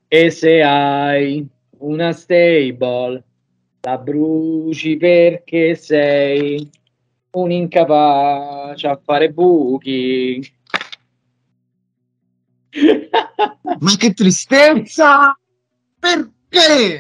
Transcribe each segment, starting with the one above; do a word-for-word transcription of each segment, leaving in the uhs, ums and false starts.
E se hai una stable, la bruci perché sei un incapace a fare buchi. Ma che tristezza! Perché?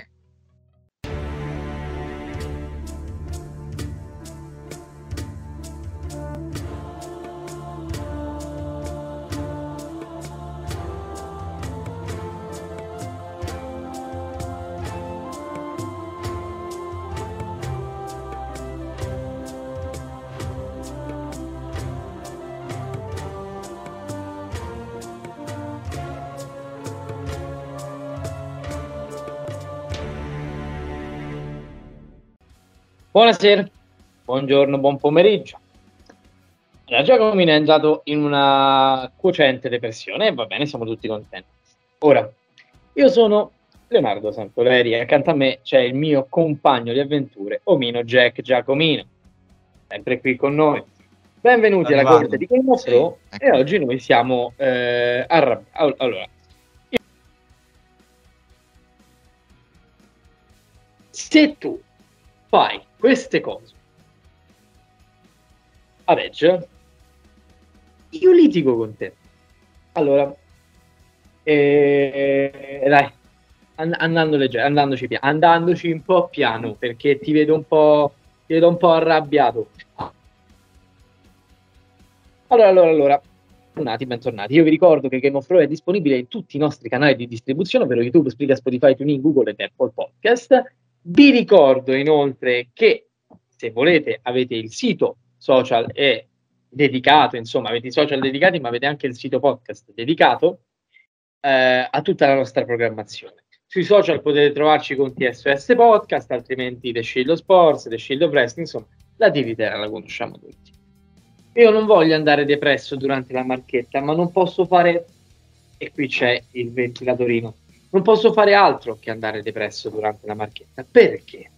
Buonasera, buongiorno, buon pomeriggio. Allora, Giacomino è entrato in una cocente depressione e va bene, siamo tutti contenti. Ora, io sono Leonardo Santoleri e accanto a me c'è il mio compagno di avventure, Omino Jack Giacomino, sempre qui con noi. Benvenuti alla Arrivato. corte di Game of Sì, Thrones ecco. e oggi noi siamo eh, arrabbiati. Allora, se tu fai queste cose a Edge, io litigo con te. Allora, eh, dai, and- andando leggero, andandoci piano, andandoci un po' piano, perché ti vedo un po', ti vedo un po' arrabbiato. Allora, allora, allora, bentornati, bentornati. Io vi ricordo che Game of Thrones è disponibile in tutti i nostri canali di distribuzione, ovvero YouTube, Spreaker, Spotify, TuneIn, Google ed Apple Podcast. Vi ricordo inoltre che se volete avete il sito social e dedicato, insomma, avete i social dedicati, ma avete anche il sito podcast dedicato eh, a tutta la nostra programmazione. Sui social potete trovarci con T S S Podcast, altrimenti The Shield of Sports, The Shield of Wrestling, insomma, la Divitera la conosciamo tutti. Io non voglio andare depresso durante la marchetta, ma non posso fare, e qui c'è il ventilatorino, non posso fare altro che andare depresso durante la marchetta. Perché?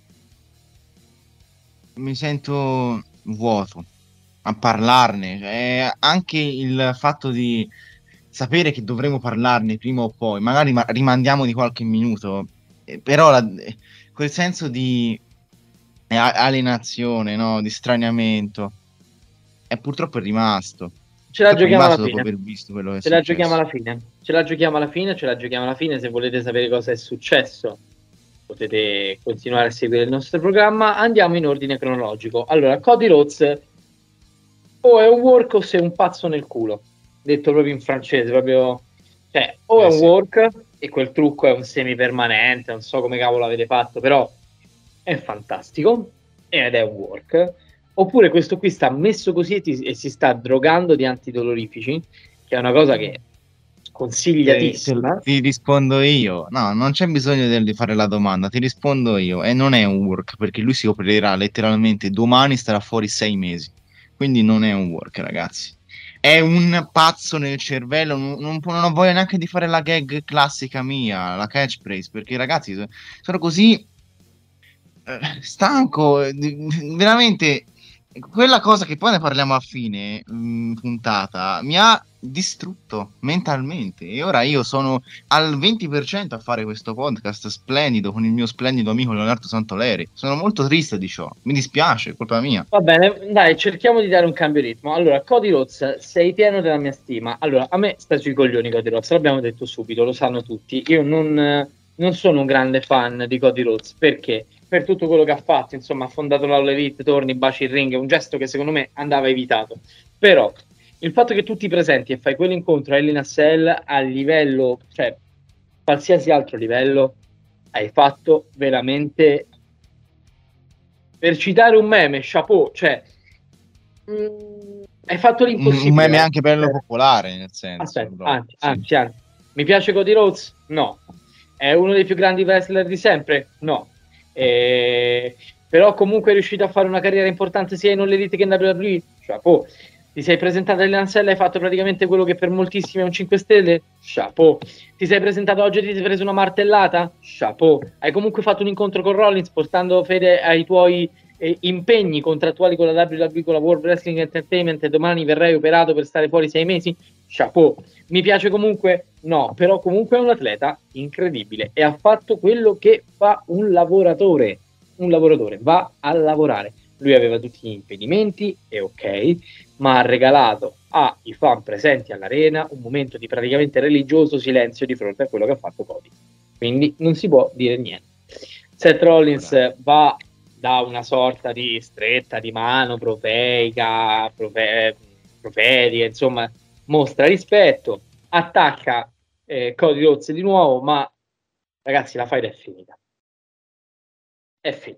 Mi sento vuoto a parlarne, cioè, anche il fatto di sapere che dovremo parlarne prima o poi, magari ma- rimandiamo di qualche minuto, eh, però la- eh, quel senso di eh, a- alienazione, no? Di straniamento, è purtroppo è rimasto. Ce la Purtroppo è giochiamo alla rimasto dopo fine. aver visto quello che è Ce la giochiamo successo. alla fine. Ce la giochiamo alla fine, ce la giochiamo alla fine. Se volete sapere cosa è successo, potete continuare a seguire il nostro programma. Andiamo in ordine cronologico. Allora, Cody Rhodes o è un work o sei un pazzo nel culo. Detto proprio in francese, proprio... Cioè, o è Eh un sì. work e quel trucco è un semipermanente, non so come cavolo l'avete fatto, però è fantastico ed è un work. Oppure questo qui sta messo così e, ti- e si sta drogando di antidolorifici, che è una cosa che Te- te- consigliatissima. ti rispondo io. No, non c'è bisogno del- di fare la domanda, ti rispondo io. E non è un work, perché lui si opererà letteralmente domani, starà fuori sei mesi. Quindi non è un work, ragazzi. È un pazzo nel cervello. Non, non, non ho voglia neanche di fare la gag classica mia, la catchphrase, perché ragazzi, so- sono così eh, stanco, eh, di- veramente quella cosa che poi ne parliamo a fine mh, puntata mi ha distrutto mentalmente e ora io sono al venti per cento a fare questo podcast splendido con il mio splendido amico Leonardo Santoleri. Sono molto triste di ciò, mi dispiace, è colpa mia. Va bene, dai, cerchiamo di dare un cambio di ritmo. Allora, Cody Rhodes, sei pieno della mia stima. Allora, a me sta sui coglioni Cody Rhodes, l'abbiamo detto subito, lo sanno tutti. Io non, eh, non sono un grande fan di Cody Rhodes, perché? Per tutto quello che ha fatto, insomma, ha fondato l'All Elite, torni, baci il ring, è un gesto che secondo me andava evitato. Però, il fatto che tu ti presenti e fai quell'incontro a Hell in a Cell a livello, cioè, qualsiasi altro livello, hai fatto veramente... Per citare un meme, chapeau, cioè... Mm, hai fatto Un, un l'impossibile. meme Oh. anche bello Aspetta, popolare nel senso, aspetta, proprio, anzi, sì. anzi, anzi. Mi piace Cody Rhodes? No. È uno dei più grandi wrestler di sempre? No. Eh, però comunque è riuscito a fare una carriera importante sia in All Elite che in W W E? Chapeau. Ti sei presentato alle Lancelle e hai fatto praticamente quello che per moltissimi è un cinque stelle? Chapeau. Ti sei presentato oggi e ti sei preso una martellata? Chapeau. Hai comunque fatto un incontro con Rollins portando fede ai tuoi eh, impegni contrattuali con la W W E, con la World Wrestling Entertainment, e domani verrai operato per stare fuori sei mesi, chapeau. Mi piace comunque? No, però comunque è un atleta incredibile e ha fatto quello che fa un lavoratore, un lavoratore, va a lavorare. Lui aveva tutti gli impedimenti, e ok, ma ha regalato ai fan presenti all'arena un momento di praticamente religioso silenzio di fronte a quello che ha fatto Cody. Quindi non si può dire niente. Seth Rollins Bravo. va da una sorta di stretta di mano profeica, profe- profetica, insomma, mostra rispetto, attacca eh, Cody Rhodes di nuovo, ma ragazzi la fight è finita. È finita.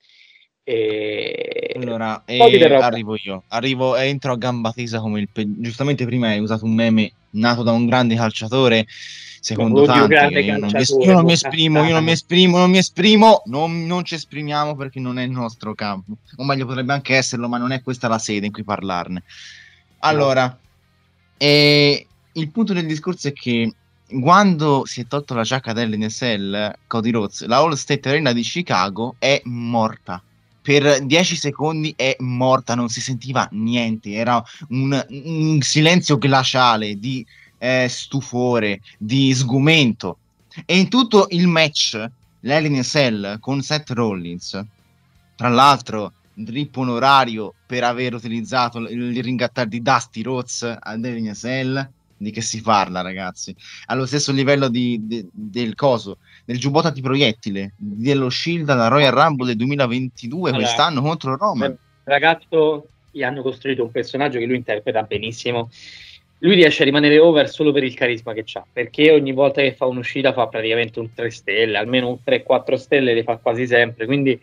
E... Allora, e arrivo io, arrivo e entro a gamba tesa come il pe... giustamente prima hai usato un meme nato da un grande calciatore, secondo Oddio, tanti, grande io non, mi, calciatore, io non mi esprimo, io non mi esprimo, non mi esprimo, non, non ci esprimiamo perché non è il nostro campo, o meglio potrebbe anche esserlo, ma non è questa la sede in cui parlarne. Allora, no. e il punto del discorso è che quando si è tolto la giacca dell'N S L, Cody Rhodes, la All State Arena di Chicago è morta. Per dieci secondi è morta, non si sentiva niente, era un, un silenzio glaciale di eh, stupore, di sgomento. E in tutto il match, l'Hell in a Cell con Seth Rollins, tra l'altro drip onorario per aver utilizzato il ringattare di Dusty Rhodes ad Hell in a Cell, di che si parla, ragazzi? Allo stesso livello di, di, del coso, del giubbotto antiproiettile, dello Shield alla Royal Rumble del duemilaventidue allora, quest'anno contro Roman. Il ragazzo, gli hanno costruito un personaggio che lui interpreta benissimo. Lui riesce a rimanere over solo per il carisma che ha, perché ogni volta che fa un'uscita fa praticamente un tre stelle, almeno un tre quattro stelle le fa quasi sempre, quindi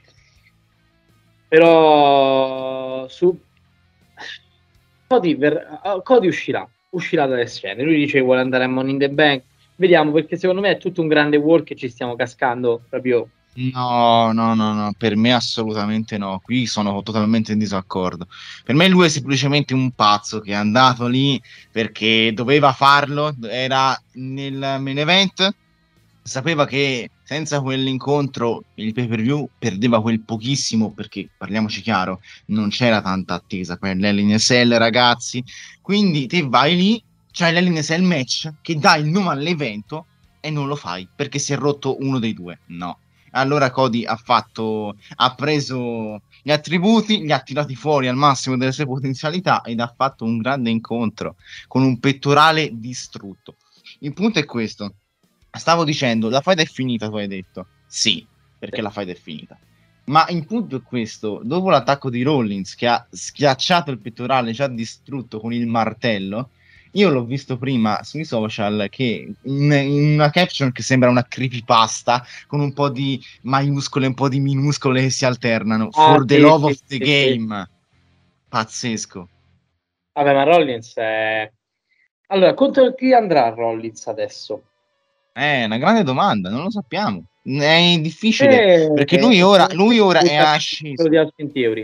però su Cody, ver... Cody uscirà uscirà dalle scene, lui dice che vuole andare a Money in the Bank, vediamo, perché secondo me è tutto un grande work e ci stiamo cascando proprio. No, no, no, no, per me assolutamente no, qui sono totalmente in disaccordo. Per me lui è semplicemente un pazzo che è andato lì perché doveva farlo, era nel main event, sapeva che senza quell'incontro il pay-per-view perdeva quel pochissimo, perché parliamoci chiaro, non c'era tanta attesa per l'Hell in a Cell, ragazzi, quindi te vai lì, c'hai l'Hell in a Cell match che dà il nome all'evento e non lo fai perché si è rotto uno dei due, no. Allora Cody ha fatto, ha preso gli attributi, li ha tirati fuori al massimo delle sue potenzialità ed ha fatto un grande incontro con un pettorale distrutto. Il punto è questo. Stavo dicendo, la fight è finita, tu hai detto. Sì, perché la fight è finita. Ma il punto è questo, dopo l'attacco di Rollins che ha schiacciato il pettorale già distrutto con il martello, io l'ho visto prima sui social che in, in una caption che sembra una creepypasta con un po' di maiuscole e un po' di minuscole che si alternano. Ah, For sì, the love sì, of the sì, game. Sì. Pazzesco. Vabbè, ma Rollins è... Allora, contro chi andrà Rollins adesso? È una grande domanda, non lo sappiamo. È difficile eh, perché lui ora, lui ora è asceso. Di Austin Theory.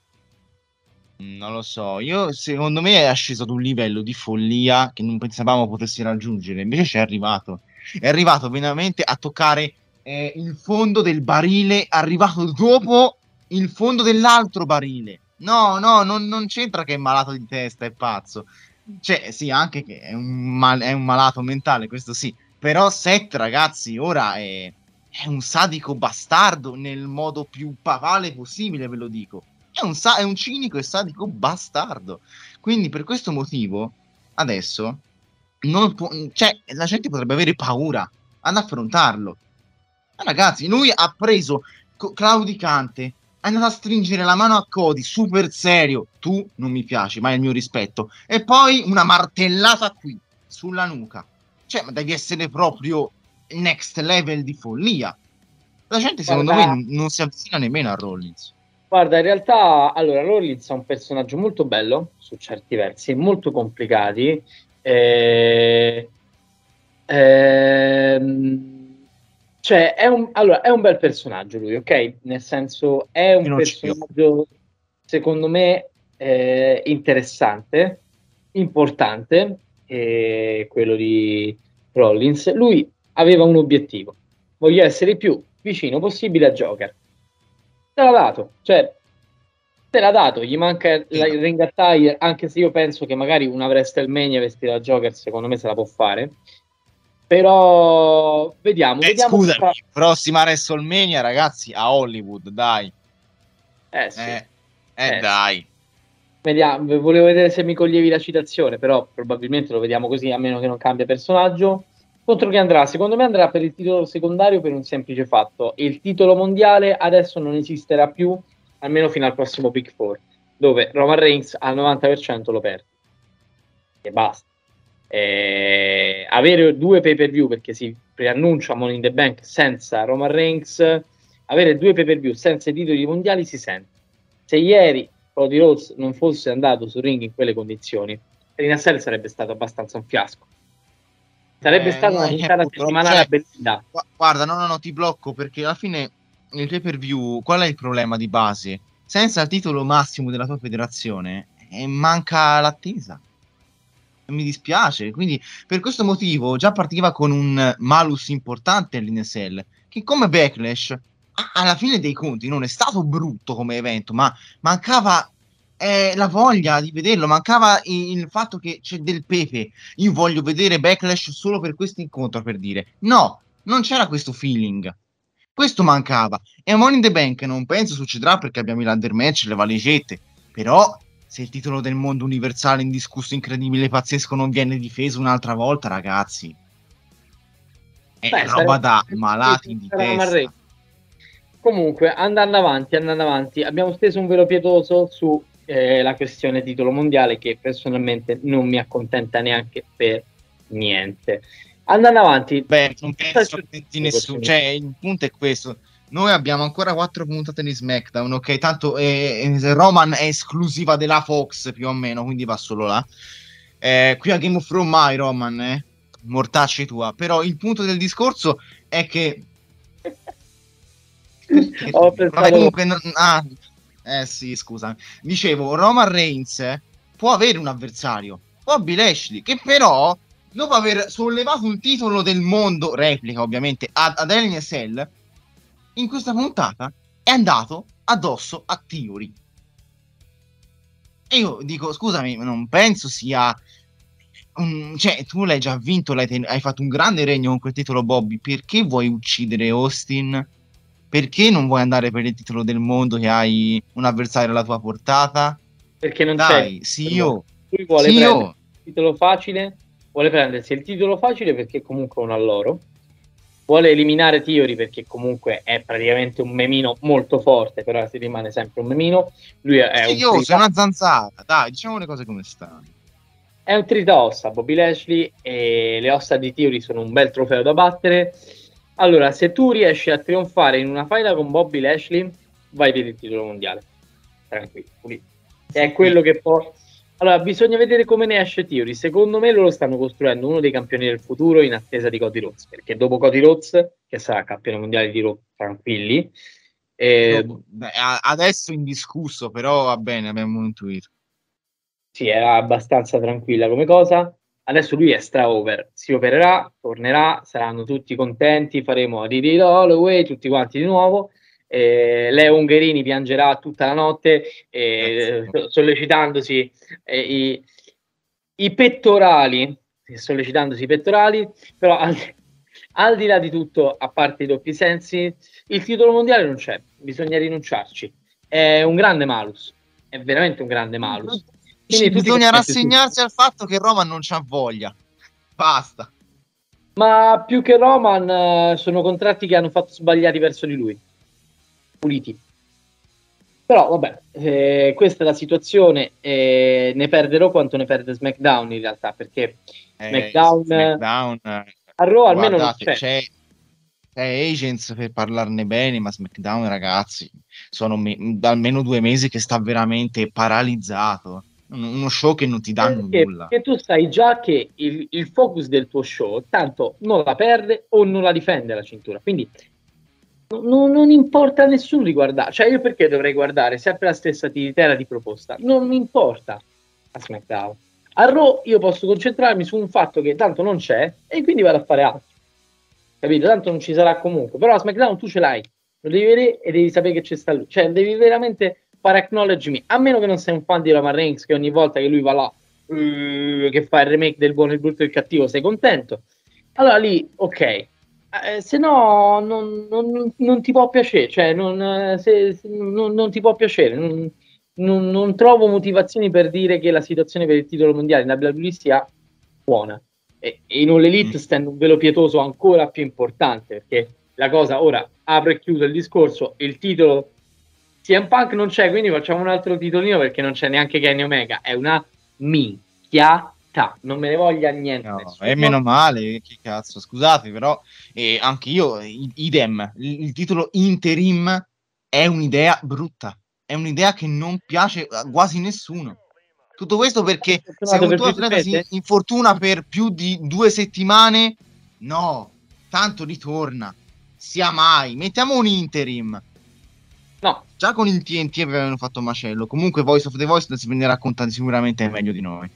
Non lo so, io secondo me è asceso ad un livello di follia che non pensavamo potesse raggiungere, invece ci è arrivato. È arrivato veramente a toccare eh, il fondo del barile, arrivato dopo il fondo dell'altro barile. No, no, non, non c'entra che è malato di testa, è pazzo. Cioè, sì, anche che è un, mal- è un malato mentale, questo sì. Però Seth, ragazzi, ora è, è un sadico bastardo nel modo più papale possibile, ve lo dico. È un, sa- è un cinico e sadico bastardo. Quindi per questo motivo, adesso, non può, cioè, la gente potrebbe avere paura ad affrontarlo. Ma ragazzi, lui ha preso co- claudicante, è andato a stringere la mano a Cody, super serio. Tu non mi piaci, ma è il mio rispetto. E poi una martellata qui, sulla nuca. Cioè, ma devi essere proprio next level di follia. La gente, secondo Guarda. me, non, non si avvicina nemmeno a Rollins. Guarda, in realtà, allora, Rollins è un personaggio molto bello, su certi versi, molto complicati. Eh, ehm, cioè, è un, allora, è un bel personaggio lui, ok? Nel senso, è un personaggio, secondo me, eh, interessante, importante, eh, quello di Rollins. Lui aveva un obiettivo: voglio essere il più vicino possibile a Joker. Te l'ha dato, cioè te l'ha dato, gli manca Sì. la, il ring attire, anche se io penso che magari una WrestleMania vestita da Joker secondo me se la può fare, però vediamo, Eh, vediamo scusami, tutta... prossima WrestleMania, ragazzi, a Hollywood, dai. eh sì, Eh, eh eh sì. dai. Vediamo, volevo vedere se mi coglievi la citazione, però probabilmente lo vediamo così, a meno che non cambia personaggio. Contro chi andrà? Secondo me andrà per il titolo secondario per un semplice fatto. Il titolo mondiale adesso non esisterà più, almeno fino al prossimo Big Four, dove Roman Reigns al novanta per cento lo perde. E basta. Eh, avere due pay per view, perché si preannuncia Money in the Bank senza Roman Reigns, avere due pay per view senza i titoli mondiali si sente. Se ieri Cody Rhodes non fosse andato sul ring in quelle condizioni, Rinasel sarebbe stato abbastanza un fiasco. Sarebbe Eh, stata no, una eh, puntata purtroppo, settimanale a cioè, bellina. gu- guarda, no, no, no, ti blocco perché alla fine nel pay per view, qual è il problema di base? Senza il titolo massimo della tua federazione, eh, manca l'attesa. Mi dispiace, quindi per questo motivo già partiva con un malus importante all'N S L, che come Backlash, a- alla fine dei conti, non è stato brutto come evento, ma mancava eh, la voglia di vederlo, mancava il, il fatto che c'è del pepe. Io voglio vedere Backlash solo per questo incontro, per dire. No, non c'era questo feeling. Questo mancava. E a Money in the Bank non penso succederà perché abbiamo i ladder match, le valigette, però se il titolo del mondo universale indiscusso, incredibile, pazzesco non viene difeso un'altra volta, ragazzi, è Beh, roba sarebbe da malati di Roman Reigns. testa. Comunque, andando avanti, andando avanti, abbiamo steso un velo pietoso su eh, la questione titolo mondiale che personalmente non mi accontenta neanche per niente. Andando avanti, Beh, non sta penso di succedendo nessuno, questo cioè il punto è questo. Noi abbiamo ancora quattro puntate di SmackDown, ok? Tanto eh, eh, Roman è esclusiva della Fox più o meno, quindi va solo là. Eh, qui a Game of Thrones mai Roman, eh? Mortacci tua. Però il punto del discorso è che perché Ho ridi? Vabbè, pensato comunque, non- ah, eh sì, scusa. Dicevo, Roman Reigns eh, può avere un avversario, Bobby Lashley, che però, dopo aver sollevato un titolo del mondo, replica ovviamente, ad, ad Hell in a Cell, in questa puntata è andato addosso a Theory. E io dico, scusami, non penso sia... un- cioè, tu l'hai già vinto, l'hai ten- hai fatto un grande regno con quel titolo Bobby, perché vuoi uccidere Austin? Perché non vuoi andare per il titolo del mondo che hai un avversario alla tua portata? perché non c'è Dai, sì il mondo. io, Lui vuole sì prendere io. il titolo facile, vuole prendersi il titolo facile perché comunque è un alloro, vuole eliminare Theory perché comunque è praticamente un memino molto forte, però si rimane sempre un memino. Lui è, è Sì, un io sei trita, una zanzara, dai, diciamo le cose come stanno. è un tritaossa, Bobby Lashley, e le ossa di Theory sono un bel trofeo da battere. Allora, se tu riesci a trionfare in una faida con Bobby Lashley, vai per il titolo mondiale. Tranquillo, pulito. È quello che può. Allora, bisogna vedere come ne esce Theory. Secondo me loro stanno costruendo uno dei campioni del futuro in attesa di Cody Rhodes, perché dopo Cody Rhodes, che sarà campione mondiale di Raw, tranquilli, eh, Dopo, beh, a- adesso indiscusso, però va bene, abbiamo intuito. sì, era abbastanza tranquilla come cosa. Adesso lui è stra over, si opererà, tornerà, saranno tutti contenti, faremo Riri Holloway, tutti quanti di nuovo. Eh, Leo Ungherini piangerà tutta la notte eh, Cazzo. sollecitandosi eh, i, i pettorali, sollecitandosi i pettorali, però al, al di là di tutto, a parte i doppi sensi, il titolo mondiale non c'è, bisogna rinunciarci. È un grande malus, è veramente un grande malus. Dici, Quindi tutti bisogna contenti, sì. rassegnarsi al fatto che Roman non c'ha voglia. Basta. Ma più che Roman eh, sono contratti che hanno fatto sbagliati verso di lui, puliti. Però vabbè, eh, questa è la situazione, eh, ne perderò quanto ne perde SmackDown in realtà, perché Eh, SmackDown eh, SmackDown, eh, a Raw almeno non guardate, c'è. c'è, c'è Agents per parlarne bene, ma SmackDown, ragazzi, sono me- da almeno due mesi che sta veramente paralizzato. Un- Uno show che non ti danno Perché? nulla. Perché tu sai già che il, il focus del tuo show tanto non la perde o non la difende la cintura. Quindi non, non importa a nessuno di guardare. Cioè, io perché dovrei guardare sempre la stessa tiritera di proposta? Non mi importa a SmackDown. A Raw io posso concentrarmi su un fatto che tanto non c'è e quindi vado a fare altro. Capito? Tanto non ci sarà comunque. Però a SmackDown tu ce l'hai. Lo devi vedere e devi sapere che c'è sta lui. Cioè, devi veramente fare Acknowledge Me, a meno che non sei un fan di Roman Reigns, che ogni volta che lui va là, uh, che fa il remake del buono, il brutto e il cattivo, sei contento. Allora lì, ok. Eh, se no non, non, non ti può piacere, cioè non, se, se, non, non ti può piacere, non, non, non trovo motivazioni per dire che la situazione per il titolo mondiale in W W E sia buona, e, e in All Elite mm. stende un velo pietoso ancora più importante, perché la cosa, ora apro e chiudo il discorso, il titolo C M Punk non c'è, quindi facciamo un altro titolino perché non c'è neanche Kenny Omega, è una minchiata. Non me ne voglia niente. No, è meno male, che cazzo, scusate, però eh, anche io, idem, il, il titolo interim è un'idea brutta, è un'idea che non piace a quasi nessuno. Tutto questo perché se un tuo atleta si infortuna per più di due settimane, no, tanto ritorna, sia mai, mettiamo un interim. No. Già con il T N T avevano fatto macello, comunque Voice of the Voiceless ve ne raccontano sicuramente meglio di noi.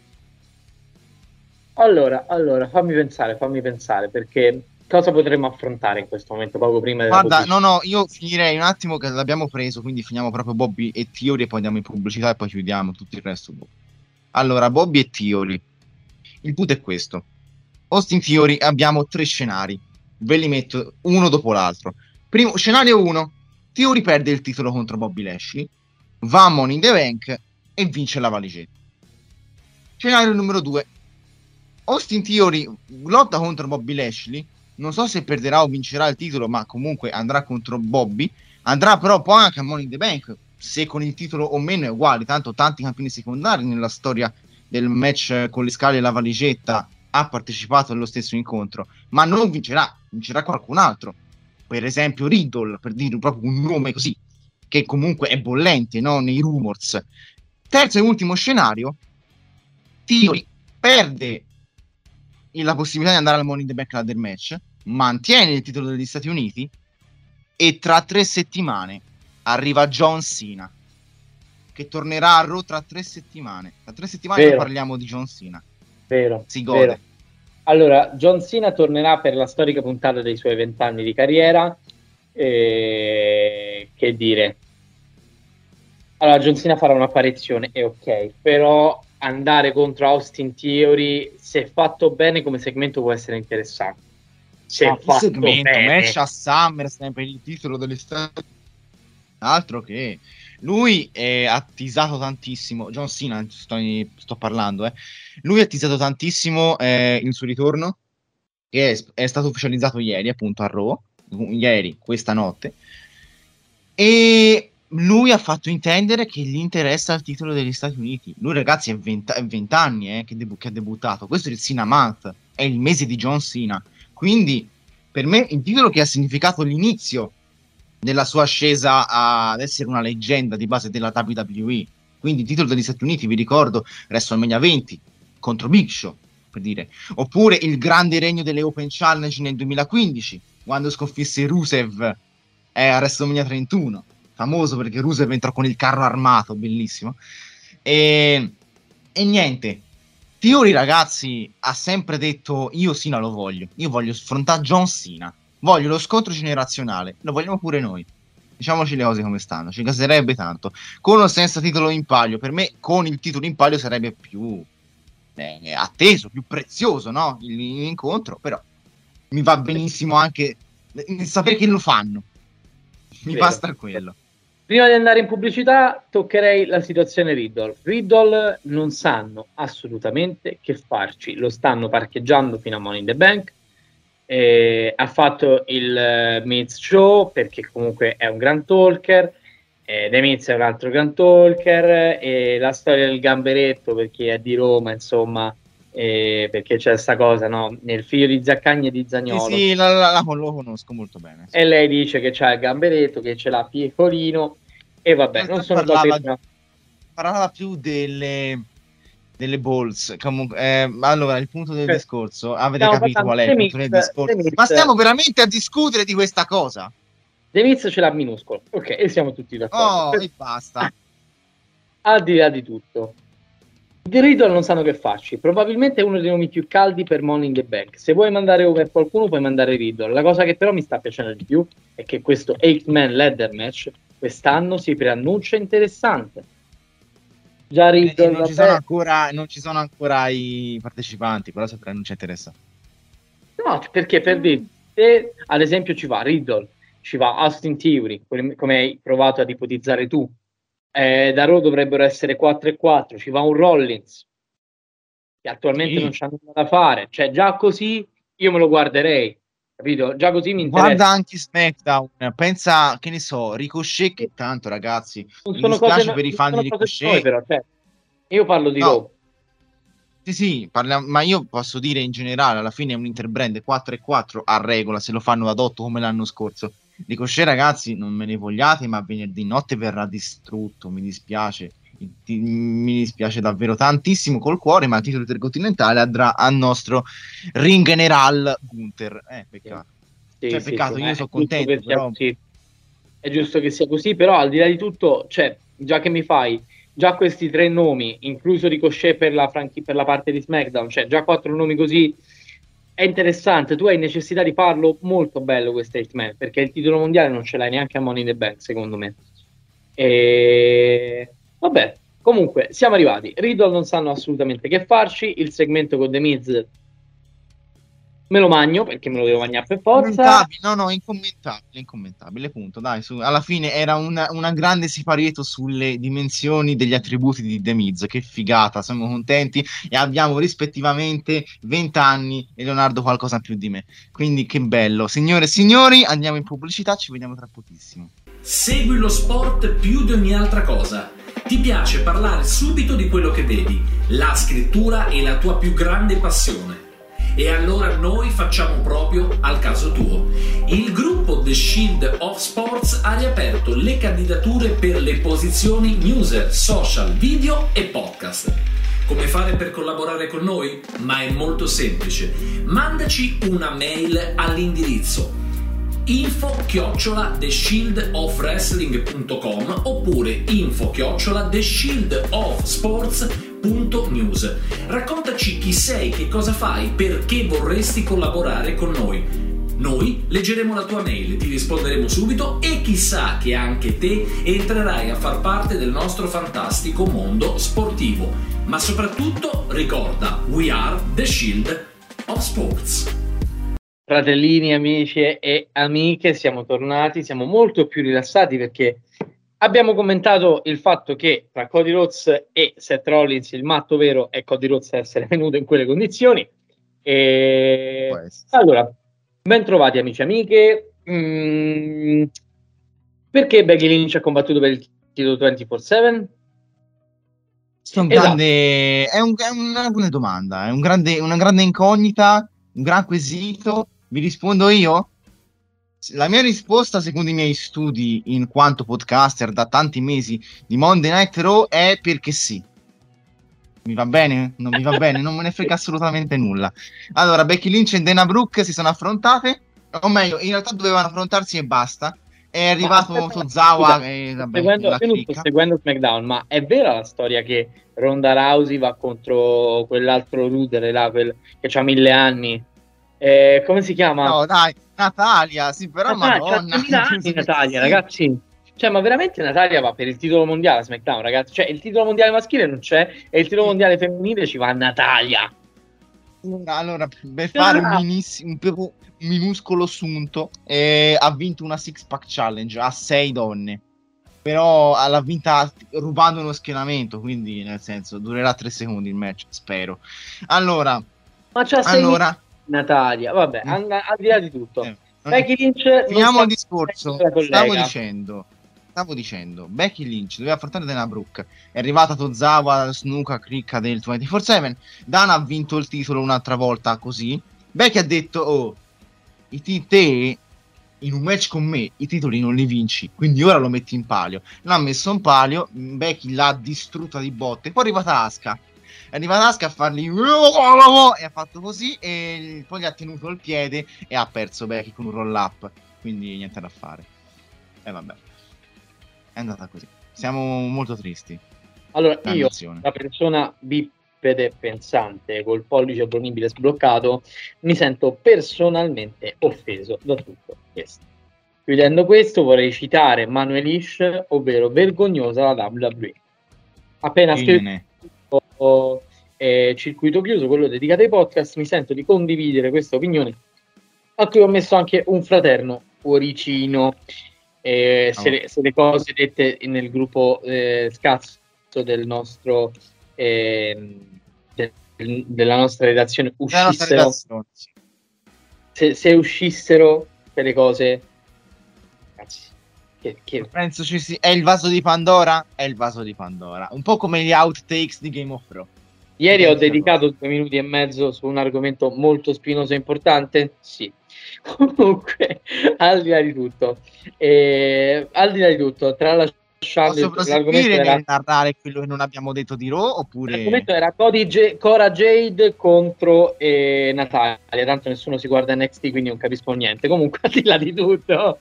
Allora, allora, fammi pensare, fammi pensare, perché cosa potremmo affrontare in questo momento, poco prima della Guarda, no, no, io finirei un attimo che l'abbiamo preso, quindi finiamo proprio Bobby e Theory e poi andiamo in pubblicità e poi chiudiamo tutto il resto. Allora, Bobby e Theory. Il punto è questo. Austin Theory abbiamo tre scenari. Ve li metto uno dopo l'altro. Primo, scenario uno. Theory perde il titolo contro Bobby Lashley, va a Money in the Bank e vince la valigetta. Scenario numero due. Austin Theory lotta contro Bobby Lashley, non so se perderà o vincerà il titolo, ma comunque andrà contro Bobby, andrà però poi anche a Money in the Bank, se con il titolo o meno è uguale, tanto tanti campioni secondari nella storia del match con le scale e la valigetta ha partecipato allo stesso incontro, ma non vincerà, vincerà qualcun altro, per esempio Riddle, per dire proprio un nome così, che comunque è bollente, no? Nei rumors. Terzo e ultimo scenario, Theory perde la possibilità di andare al Money in the Bank ladder match, mantiene il titolo degli Stati Uniti e tra tre settimane arriva John Cena, che tornerà a Raw tra tre settimane. Tra tre settimane Vero. parliamo di John Cena. Vero. Si gode. Vero. Allora, John Cena tornerà per la storica puntata dei suoi vent'anni di carriera. E... Che dire? Allora, John Cena farà un'apparizione, è ok, però andare contro Austin Theory, se fatto bene come segmento, può essere interessante. Se no, fatto segmento, bene. match a SummerSlam per il titolo degli Stati Uniti. Altro che lui è attisato tantissimo. John Cena, sto, sto parlando, eh. Lui ha attisato tantissimo eh, il suo ritorno, che è, è stato ufficializzato ieri, appunto a Raw, ieri, questa notte. E lui ha fatto intendere che gli interessa il titolo degli Stati Uniti. Lui, ragazzi, è venti anni eh, che, debu- che ha debuttato. Questo è il Cena Month, è il mese di John Cena. Quindi, per me, il titolo che ha significato l'inizio della sua ascesa a- ad essere una leggenda di base della W W E. Quindi, il titolo degli Stati Uniti, vi ricordo, WrestleMania venti contro Big Show, per dire. Oppure il grande regno delle Open Challenge nel duemilaquindici, quando sconfisse Rusev eh, a WrestleMania trentuno. Famoso perché Rusev entrò con il carro armato, bellissimo. E, e niente, Theory, ragazzi, ha sempre detto: io Cena lo voglio, io voglio sfrontare John Cena, voglio lo scontro generazionale, lo vogliamo pure noi. Diciamoci le cose come stanno, ci caserebbe tanto. Con o senza titolo in palio, per me con il titolo in palio sarebbe più eh, atteso, più prezioso, no? Il, l'incontro, però mi va benissimo anche sapere che lo fanno. Mi Vero. basta quello. Prima di andare in pubblicità toccherei la situazione Riddle. Riddle non sanno assolutamente che farci, lo stanno parcheggiando fino a Money in the Bank. Eh, ha fatto il uh, Miz Show perché comunque è un gran talker, eh, The Miz è un altro gran talker, e la storia del gamberetto perché è di Roma, insomma, eh, perché c'è questa cosa, no? Nel figlio di Zaccagni e di Zaniolo. Sì, sì, la, la, la, lo conosco molto bene. Sì. E lei dice che c'ha il gamberetto, che ce l'ha piccolino, e vabbè, non sono parlava, cose... parlava più delle, delle balls. Comunque, eh, allora, il punto del eh, discorso, avete capito qual è il punto del discorso? Miz, Ma stiamo veramente a discutere di questa cosa? The Miz ce l'ha minuscolo, ok, e siamo tutti d'accordo. Oh, e basta. Al di là di tutto, di Riddle non sanno che farci. Probabilmente è uno dei nomi più caldi per Money in the Bank. Se vuoi mandare over qualcuno, puoi mandare Riddle. La cosa che però mi sta piacendo di più è che questo eight man ladder match quest'anno si preannuncia interessante. Già Eh, Riddle, non, ci sono ancora, non ci sono ancora i partecipanti, però se non ci interessa. no, perché per dire, se ad esempio ci va Riddle, ci va Austin Theory, come hai provato ad ipotizzare tu, eh, da Raw dovrebbero essere quattro e quattro, ci va un Rollins, che attualmente Sì. non c'ha nulla da fare, cioè già così io me lo guarderei, capito? Già così mi interessa. Guarda anche SmackDown, pensa, che ne so, Ricochet, che tanto ragazzi, non mi sono dispiace cose, per i non fan sono di cose Ricochet. nuove, però, cioè, io parlo di No. Raw. Sì, sì, parliamo, ma io posso dire in generale, alla fine è un interbrand quattro e quattro a regola, se lo fanno ad otto come l'anno scorso. Ricochet, ragazzi, non me ne vogliate, ma venerdì notte verrà distrutto, mi dispiace. Ti- mi dispiace davvero tantissimo col cuore, ma il titolo intercontinentale andrà al nostro ring general Gunther. Eh, peccato. Sì, Cioè, sì, peccato, sì, io ma sono è giusto contento, che sia però... così. È giusto che sia così, però al di là di tutto, cioè, già che mi fai già questi tre nomi, incluso Ricochet per la, franchi- per la parte di SmackDown, cioè già quattro nomi così, è interessante. Tu hai necessità di farlo molto bello questo eight man, perché il titolo mondiale non ce l'hai neanche a Money in the Bank, secondo me. E... Vabbè, comunque, siamo arrivati. Riddle non sanno assolutamente che farci, il segmento con The Miz me lo magno, perché me lo devo mangiare per forza. No, no, incommentabile, incommentabile, punto. Dai, su, alla fine era una, una grande siparietto sulle dimensioni degli attributi di The Miz. Che figata, siamo contenti e abbiamo rispettivamente venti anni e Leonardo qualcosa più di me. Quindi che bello. Signore e signori, andiamo in pubblicità, ci vediamo tra pochissimo. Segui lo sport più di ogni altra cosa. Ti piace parlare subito di quello che vedi. La scrittura è la tua più grande passione. E allora noi facciamo proprio al caso tuo. Il gruppo The Shield of Sports ha riaperto le candidature per le posizioni newser, social, video e podcast. Come fare per collaborare con noi? Ma è molto semplice. Mandaci una mail all'indirizzo info chiocciola the shield of wrestling punto com oppure info chiocciola the shield of sports punto news. Raccontaci chi sei, che cosa fai, perché vorresti collaborare con noi. Noi leggeremo la tua mail, ti risponderemo subito e chissà che anche te entrerai a far parte del nostro fantastico mondo sportivo. Ma soprattutto ricorda, we are the Shield of Sports. Fratellini, amici e amiche, siamo tornati, siamo molto più rilassati perché abbiamo commentato il fatto che tra Cody Rhodes e Seth Rollins il matto vero è Cody Rhodes essere venuto in quelle condizioni. E... allora, ben trovati amici e amiche. Mm, perché Becky Lynch ha combattuto per il titolo ventiquattro sette? È, un Esatto. grande, è, un, è una grande domanda, è un grande, una grande incognita, un gran quesito. Vi rispondo io? La mia risposta, secondo i miei studi in quanto podcaster da tanti mesi di Monday Night Raw, è perché sì. Mi va bene? Non mi va bene? Non me ne frega assolutamente nulla. Allora, Becky Lynch e Dana Brooke si sono affrontate, o meglio, in realtà dovevano affrontarsi e basta. È arrivato aspetta, Tozawa scusa, e vabbè, seguendo, la io non sto cricca. seguendo SmackDown, ma è vera la storia che Ronda Rousey va contro quell'altro rudere là, quel che ha mille anni? Eh, come si chiama? No, dai, Natalia, sì, però Natalia, Madonna. c'ha duemila anni Natalia, ragazzi. Cioè, ma veramente Natalia va per il titolo mondiale a SmackDown, ragazzi? Cioè, il titolo mondiale maschile non c'è e il titolo mondiale femminile ci va a Natalia. Allora, per fare un, minis- un, un minuscolo assunto, eh, ha vinto una six pack challenge a sei donne, però l'ha vinta rubando uno schieramento, quindi nel senso durerà tre secondi il match, spero. Allora, ma c'ha sei allora Natalia, vabbè, mm. al, al di là di tutto. Eh, Becky Lynch, finiamo il discorso. Stavo dicendo, stavo dicendo, Becky Lynch doveva affrontare Dana Brooke, è arrivata Tozawa, Snuka, cricca del ventiquattro sette, Dana ha vinto il titolo un'altra volta così. Becky ha detto, oh, i t- te in un match con me i titoli non li vinci, quindi ora lo metti in palio. L'ha messo in palio, Becky l'ha distrutta di botte, poi è arrivata Asuka. È arrivata Asuka a fargli e ha fatto così e poi gli ha tenuto il piede e ha perso Becky con un roll up, quindi niente da fare. E vabbè, è andata così, siamo molto tristi. Allora io, la persona bipede pensante col pollice opponibile sbloccato, mi sento personalmente offeso da tutto questo. Chiudendo questo, vorrei citare Manuel Ish, ovvero vergognosa la W W E. Appena scritto eh, circuito chiuso, quello dedicato ai podcast, mi sento di condividere questa opinione, a cui ho messo anche un fraterno cuoricino. Eh, Oh. se, le, se le cose dette nel gruppo eh, scazzo del nostro eh, del, della nostra redazione La nostra uscissero, redazione, sì. se, se uscissero quelle cose, ragazzi, che, che Penso ci sia. È il vaso di Pandora? È il vaso di Pandora. Un po' come gli outtakes di Game of Thrones. ieri ho Identica dedicato due minuti e mezzo su un argomento molto spinoso e importante. Sì. Comunque, al di là di tutto, eh, al di là di tutto, tralasciando Posso il- l'argomento proseguire era, nel narrare quello che non abbiamo detto di Raw? Oppure. l'argomento era Cody J- Cora Jade contro eh, Natalia. Tanto nessuno si guarda N X T, quindi non capisco niente. Comunque, al di là di tutto,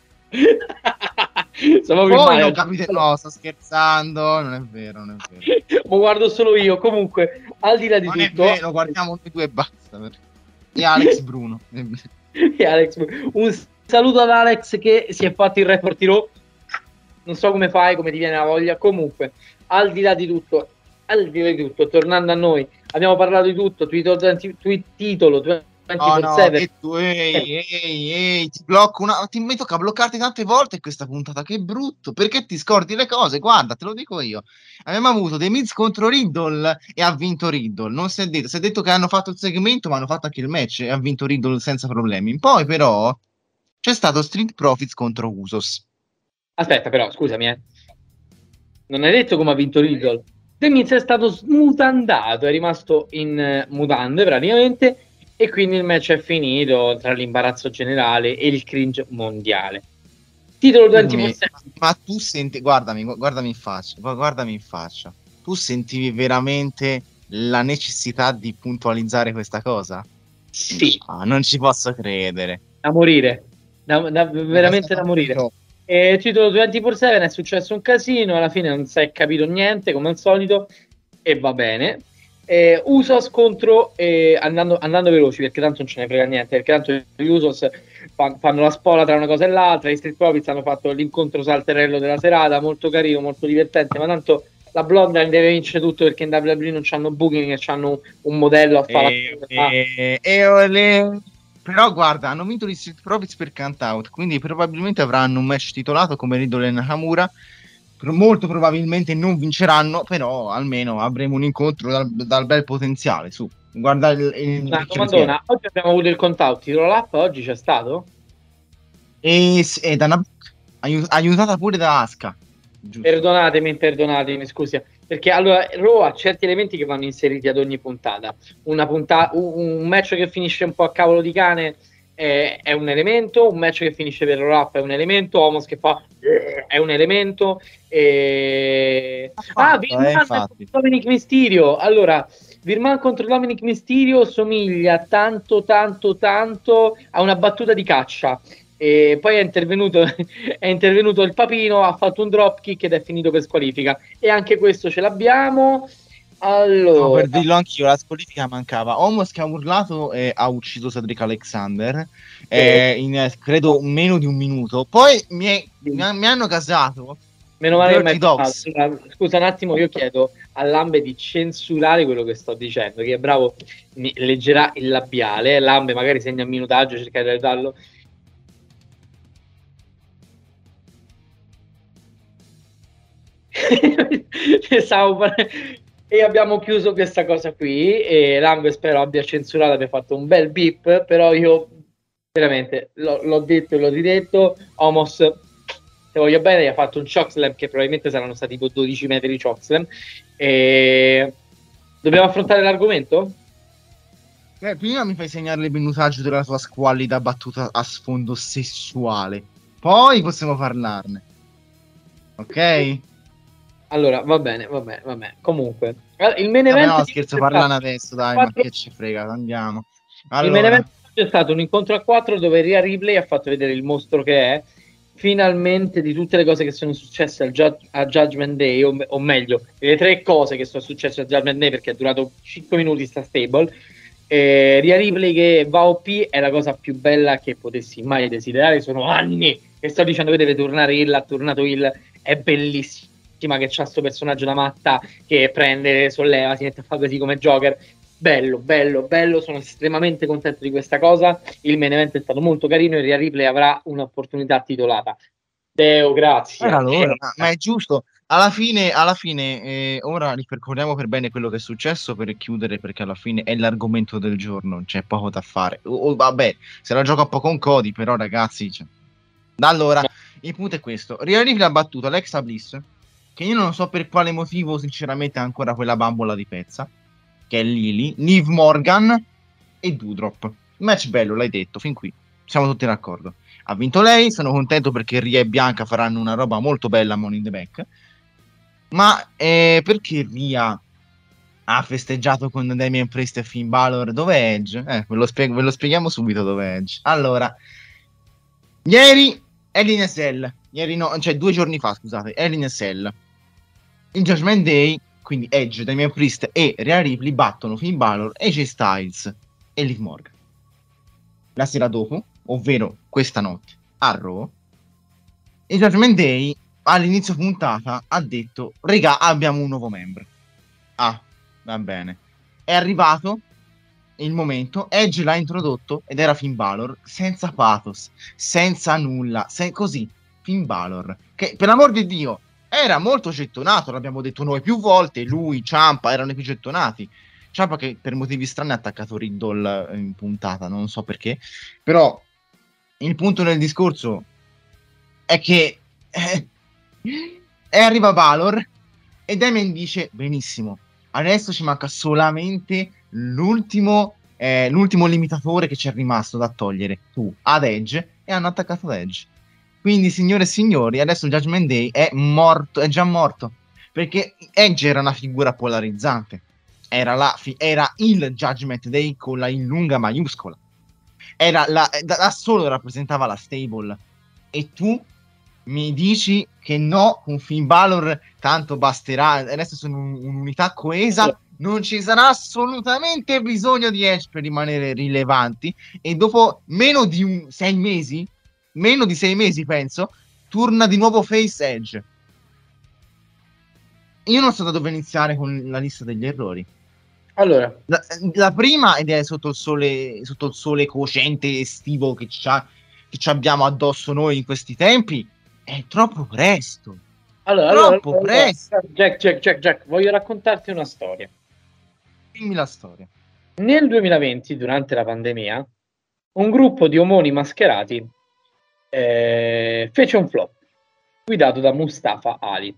Stavo Poi male. non capite, no, sto scherzando, non è vero, non è vero. Lo guardo solo io. Comunque, al di là di Non è tutto, vero, guardiamo noi due e basta. per- E Alex Bruno. e Alex, un saluto ad Alex che si è fatto il report di Raw. Non so come fai, come ti viene la voglia. Comunque, al di là di tutto, al di là di tutto, tornando a noi, abbiamo parlato di tutto. Titolo, tweet, titolo Oh no, ventiquattro sette. che tu, ehi, ehi, ehi, ti blocco una, ti mi tocca bloccarti tante volte questa puntata, che brutto, perché ti scordi le cose? Guarda, te lo dico io. Abbiamo avuto The Miz contro Riddle e ha vinto Riddle. Non si è detto, si è detto che hanno fatto il segmento, ma hanno fatto anche il match e ha vinto Riddle senza problemi. Poi però c'è stato Street Profits contro Usos. Aspetta, però, scusami, eh. Non hai detto come ha vinto Riddle. The Miz è stato smutandato, è rimasto in eh, mutande praticamente, e quindi il match è finito tra l'imbarazzo generale e il cringe mondiale. Titolo ventiquattro sette. Ma tu senti, guardami, gu- guardami in faccia, gu- guardami in faccia. Tu sentivi veramente la necessità di puntualizzare questa cosa? Sì, Ah, non ci posso credere. da morire, da, da- veramente da morire. E titolo ventiquattro sette, è successo un casino, alla fine non si è capito niente come al solito e va bene. Eh, Usos contro eh, andando, andando veloci, perché tanto non ce ne frega niente, perché tanto gli Usos fa- fanno la spola tra una cosa e l'altra. I Street Profits hanno fatto l'incontro salterello della serata, molto carino, molto divertente, ma tanto la Bloodline deve vincere tutto, perché in W W E non c'hanno booking e c'hanno un modello a fare. E, e, e ole. Però guarda, hanno vinto gli Street Profits per count out, quindi probabilmente avranno un match titolato come Riddle e Nakamura. Pro- molto probabilmente non vinceranno, però almeno avremo un incontro dal, dal bel potenziale. Su, guarda il, il Una bicchiere domandona, oggi abbiamo avuto il count out, titolo up, oggi c'è stato? pieno. E, s- e da una, aiut- aiutata pure da Asuka. Giusto. Perdonatemi, perdonatemi, scusi, perché allora Raw ha certi elementi che vanno inseriti ad ogni puntata. Una punta- un, un match che finisce un po' a cavolo di cane è, è un elemento, un match che finisce per roll up è un elemento, Homos che fa è un elemento. E... Ah, fatto, Virman eh, contro infatti. Dominic Mysterio. Allora, Virman contro Dominic Mysterio somiglia tanto, tanto, tanto a una battuta di caccia. E poi è intervenuto, è intervenuto il papino, ha fatto un dropkick ed è finito per squalifica. E anche questo ce l'abbiamo. Allora, No, per dirlo anch'io, la squalifica mancava. Omos che ha urlato e ha ucciso Cedric Alexander, eh, in eh, credo meno di un minuto. Poi mi, è- mi ha- mi hanno casato. meno male che Dirty mi hai Dogs. parlato. Scusa un attimo, io chiedo a Lambe di censurare quello che sto dicendo, che è bravo, mi leggerà il labiale. Lambe magari segna il minutaggio, cerca di darlo. Stavo par- e abbiamo chiuso questa cosa qui, e Lambe spero abbia censurato, abbia fatto un bel beep, però io veramente l'ho, l'ho detto e l'ho ridetto. Homos, se voglio bene, gli ha fatto un chokeslam che probabilmente saranno stati tipo dodici metri di chokeslam. E dobbiamo affrontare l'argomento? Eh, prima mi fai segnare il minutaggio della tua squallida battuta a sfondo sessuale. Poi possiamo parlarne. Ok? Allora, va bene, va bene, va bene. Comunque, eh, il main Vabbè, event no, di- scherzo, parlane adesso, dai, ma quattro- che ci frega, andiamo. Il main Allora, event c'è stato un incontro a quattro dove Rhea Ripley ha fatto vedere il mostro che è, finalmente, di tutte le cose che sono successe al Jud- a Judgment Day, o, me- o meglio, le tre cose che sono successe a Judgment Day, perché è durato cinque minuti sta stable. Eh, Rhea Ripley che va O P è la cosa più bella che potessi mai desiderare. Sono anni che sto dicendo che deve tornare Hill, ha tornato Hill, è bellissima che c'ha sto personaggio da matta che prende, solleva, si mette a fare così come Joker. Bello, bello, bello, sono estremamente contento di questa cosa. Il main event è stato molto carino e Rhea Ripley avrà un'opportunità titolata. Deo, grazie. Era l'ora, ma, ma è giusto. Alla fine, alla fine eh, ora ripercorriamo per bene quello che è successo per chiudere, perché alla fine è l'argomento del giorno, c'è poco da fare. O, o, vabbè, se la gioca un po' con Cody, però ragazzi... Cioè... Allora, il punto è questo. Rhea Ripley ha battuto Alexa Bliss, che io non so per quale motivo, sinceramente, ha ancora quella bambola di pezza, che è Lily, Liv Morgan e Doudrop. Match bello, l'hai detto, fin qui. Siamo tutti d'accordo. Ha vinto lei, sono contento perché Rhea e Bianca faranno una roba molto bella a Money in the Bank. Ma eh, perché Rhea ha festeggiato con Damian Priest e Finn Balor? Dov'è Edge? Eh, ve lo, spieg- ve lo spieghiamo subito dov'è Edge. Allora, ieri Hell in a Cell, ieri no, cioè due giorni fa, scusate, Hell in a Cell. Il Judgment Day, quindi Edge, Damian Priest e Rhea Ripley battono Finn Balor, A J Styles e Liv Morgan. La sera dopo, ovvero questa notte, a Raw, il Judgment Day all'inizio puntata ha detto: regà, abbiamo un nuovo membro. Ah, va bene. È arrivato il momento, Edge l'ha introdotto ed era Finn Balor, senza pathos, senza nulla, se- così, Finn Balor, che per l'amor di Dio era molto gettonato, l'abbiamo detto noi più volte, lui, Ciampa erano i più gettonati. Ciampa che per motivi strani ha attaccato Riddle in puntata, non so perché, però il punto del discorso è che eh, e arriva Balor e Damien dice: benissimo, adesso ci manca solamente l'ultimo eh, l'ultimo limitatore che ci è rimasto da togliere, tu, ad Edge, e hanno attaccato ad Edge. Quindi signore e signori, adesso il Judgment Day è morto, è già morto, perché Edge era una figura polarizzante, era, la fi- era il Judgment Day con la in lunga maiuscola, era la, da, da solo rappresentava la stable, e tu mi dici che no, con Finn Balor tanto basterà, adesso sono un, un'unità coesa, non ci sarà assolutamente bisogno di Edge per rimanere rilevanti, e dopo meno di un, sei mesi, meno di sei mesi penso, torna di nuovo face Edge. Io non so da dove iniziare con la lista degli errori. Allora, La, la prima, ed è sotto il sole, sotto il sole cocente estivo che ci che abbiamo addosso noi in questi tempi, è troppo presto. allora, troppo allora, presto. Jack, Jack, Jack, Jack, voglio raccontarti una storia. Dimmi la storia. Nel duemilaventi, durante la pandemia, un gruppo di omoni mascherati eh, fece un flop, guidato da Mustafa Ali.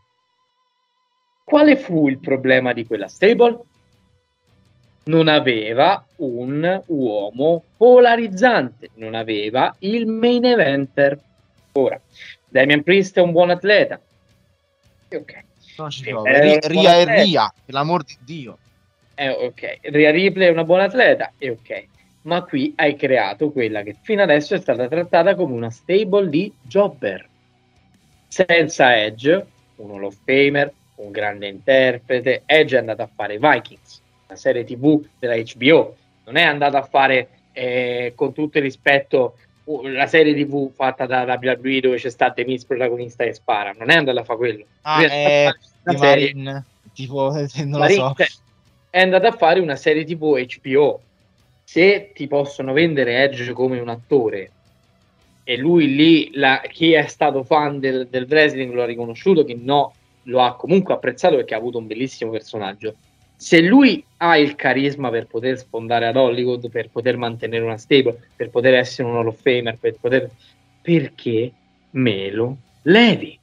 Quale fu il problema di quella stable? Non aveva un uomo polarizzante, non aveva il main eventer. Ora, Damian Priest è un buon atleta. Ok. Non ci Sì, provo. è Ri- un buon Ria e atleta. Ria, per l'amor di Dio. Eh, ok, Rhea Ripley è una buona atleta, e ok, ma qui hai creato quella che fino adesso è stata trattata come una stable di jobber, senza Edge, un Hall of Famer, un grande interprete. Edge è andato a fare Vikings, una serie tv della H B O, non è andato a fare, eh, con tutto il rispetto, uh, la serie tv fatta da W W E dove c'è sta The Miz protagonista che spara, non è andato a fare quello. Ah, Lui è andato a eh, fare una di serie- Marin, tipo, non lo Marin- so. cioè, è andato a fare una serie tv H B O. Se ti possono vendere Edge come un attore, e lui lì, la, chi è stato fan del, del wrestling lo ha riconosciuto, chi no lo ha comunque apprezzato perché ha avuto un bellissimo personaggio. Se lui ha il carisma per poter sfondare ad Hollywood, per poter mantenere una stable, per poter essere un Hall of Famer, per poter... perché me lo levi?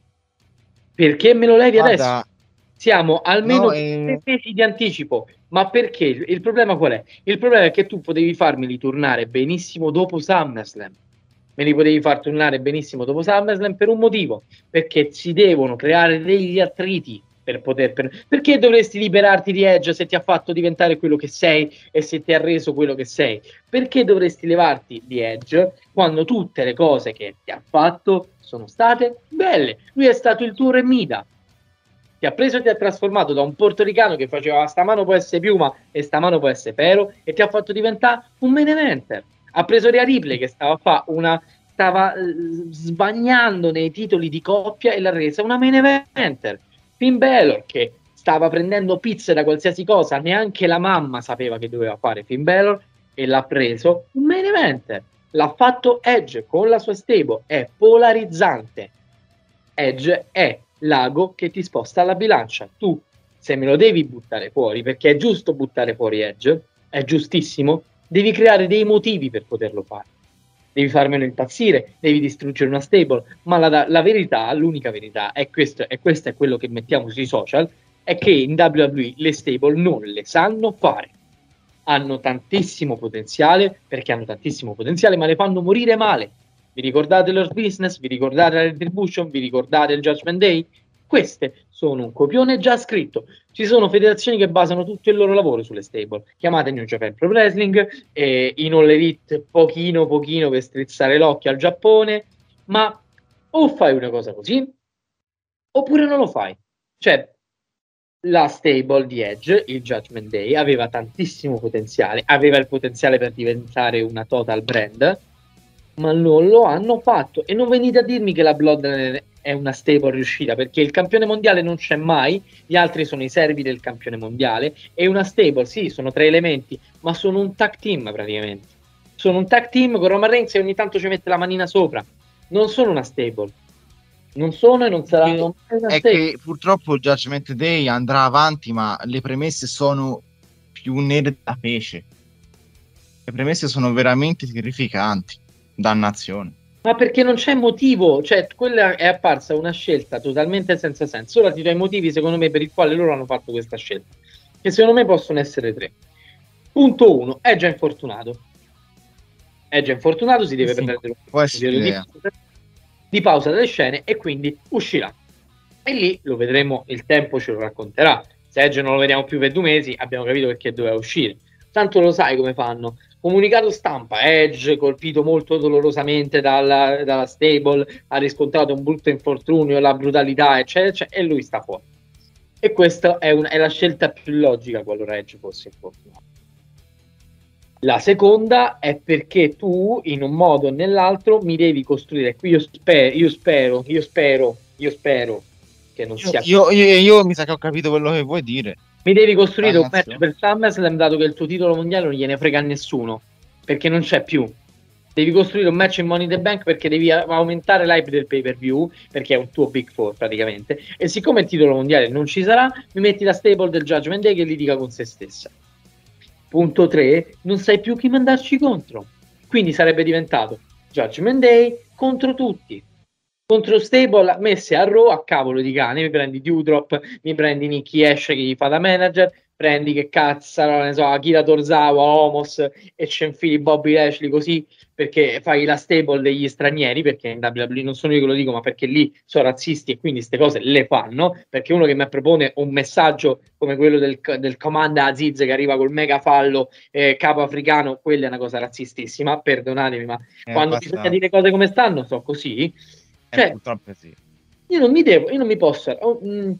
Perché me lo levi Guarda, adesso? Siamo almeno no, tre eh, mesi di anticipo. Ma perché? Il problema qual è? Il problema è che tu potevi farmeli tornare benissimo dopo SummerSlam. Me li potevi far tornare benissimo dopo SummerSlam per un motivo, perché si devono creare degli attriti per poter... Per... Perché dovresti liberarti di Edge se ti ha fatto diventare quello che sei e se ti ha reso quello che sei? Perché dovresti levarti di Edge quando tutte le cose che ti ha fatto sono state belle? Lui è stato il tuo Remida. ti ha preso e ti ha trasformato da un portoricano che faceva sta mano può essere piuma e sta mano può essere pero e ti ha fatto diventare un main eventer. Ha preso Rhea Ripley che stava a fa una stava uh, sbagnando nei titoli di coppia e l'ha resa una main eventer. Finn Balor che stava prendendo pizze da qualsiasi cosa, neanche la mamma sapeva che doveva fare Finn Balor e l'ha preso un main eventer. L'ha fatto Edge con la sua stable, è polarizzante. Edge è l'ago che ti sposta la bilancia. Tu, se me lo devi buttare fuori, perché è giusto buttare fuori Edge, è giustissimo, devi creare dei motivi per poterlo fare. Devi farmelo impazzire, devi distruggere una stable, ma la, la verità, l'unica verità, è questo, e questo è quello che mettiamo sui social, è che in W W E le stable non le sanno fare. Hanno tantissimo potenziale, perché hanno tantissimo potenziale, ma le fanno morire male. Vi ricordate l'Earth Business? Vi ricordate la Retribution? Vi ricordate il Judgment Day? Queste sono un copione già scritto. Ci sono federazioni che basano tutto il loro lavoro sulle stable. Chiamate New Japan Pro Wrestling, eh, in All Elite pochino pochino per strizzare l'occhio al Giappone, ma o fai una cosa così, oppure non lo fai. Cioè, la stable di Edge, il Judgment Day, aveva tantissimo potenziale, aveva il potenziale per diventare una total brand, ma non lo hanno fatto. E non venite a dirmi che la Bloodline è una stable riuscita, perché il campione mondiale non c'è mai, gli altri sono i servi del campione mondiale, e una stable, sì, sono tre elementi, ma sono un tag team praticamente. Sono un tag team con Roman Reigns e ogni tanto ci mette la manina sopra. Non sono una stable. Non sono e non saranno mai una è stable. che purtroppo il Judgment Day andrà avanti, ma le premesse sono più nere da pesce. Le premesse sono veramente terrificanti. Dannazione. Ma perché non c'è motivo, cioè quella è apparsa una scelta totalmente senza senso. Ora ti do i motivi secondo me per il quale loro hanno fatto questa scelta, che secondo me possono essere tre. Punto uno, è già infortunato. È già infortunato, si deve Sì, prendere può un essere periodo di, di pausa dalle scene e quindi uscirà. E lì lo vedremo, il tempo ce lo racconterà. Se Edge non lo vediamo più per due mesi, abbiamo capito perché doveva uscire. Tanto lo sai come fanno. Comunicato stampa, Edge colpito molto dolorosamente dalla, dalla stable, ha riscontrato un brutto infortunio, la brutalità, eccetera, eccetera, e lui sta fuori. E questa è, un, è la scelta più logica qualora Edge fosse infortunato. La seconda è perché tu, in un modo o nell'altro, mi devi costruire. Qui io spero, io spero, io spero, io spero che non sia. Io, io, io mi sa che ho capito quello che vuoi dire. Mi devi costruire un match per SummerSlam, dato che il tuo titolo mondiale non gliene frega a nessuno, perché non c'è più. Devi costruire un match in Money in the Bank perché devi aumentare l'hype del pay per view, perché è un tuo Big Four praticamente. E siccome il titolo mondiale non ci sarà, mi metti la stable del Judgment Day che litiga con se stessa. Punto tre, non sai più chi mandarci contro. Quindi sarebbe diventato Judgment Day contro tutti. Contro stable messe a Raw a cavolo di cane, mi prendi Dewdrop, mi prendi Nikki Ash che gli fa da manager, prendi che cazzo, ne so, Akira Tozawa, Omos e ci infili Bobby Lashley così, perché fai la stable degli stranieri, perché in W W E non sono io che lo dico, ma perché lì sono razzisti e quindi queste cose le fanno, perché uno che mi propone un messaggio come quello del, del Comanda Aziz che arriva col mega fallo eh, capo africano, quella è una cosa razzistissima, perdonatemi, ma eh, quando basta. bisogna dire cose come stanno, so così. Cioè, eh, purtroppo sì. Io non mi devo, io non mi posso. Oh, mm,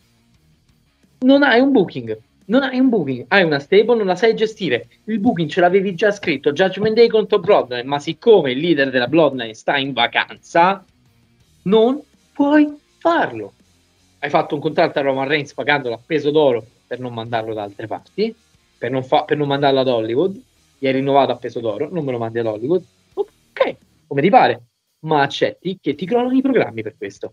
non hai un booking, non hai un booking, hai una stable, non la sai gestire. Il booking ce l'avevi già scritto, Judgment Day contro Bloodline, ma siccome il leader della Bloodline sta in vacanza, non puoi farlo. Hai fatto un contratto a Roman Reigns pagandolo a peso d'oro per non mandarlo da altre parti, per non, fa- per non mandarlo ad Hollywood. Gli hai rinnovato a peso d'oro, non me lo mandi ad Hollywood. Ok, come ti pare. Ma accetti che ti crollano i programmi per questo.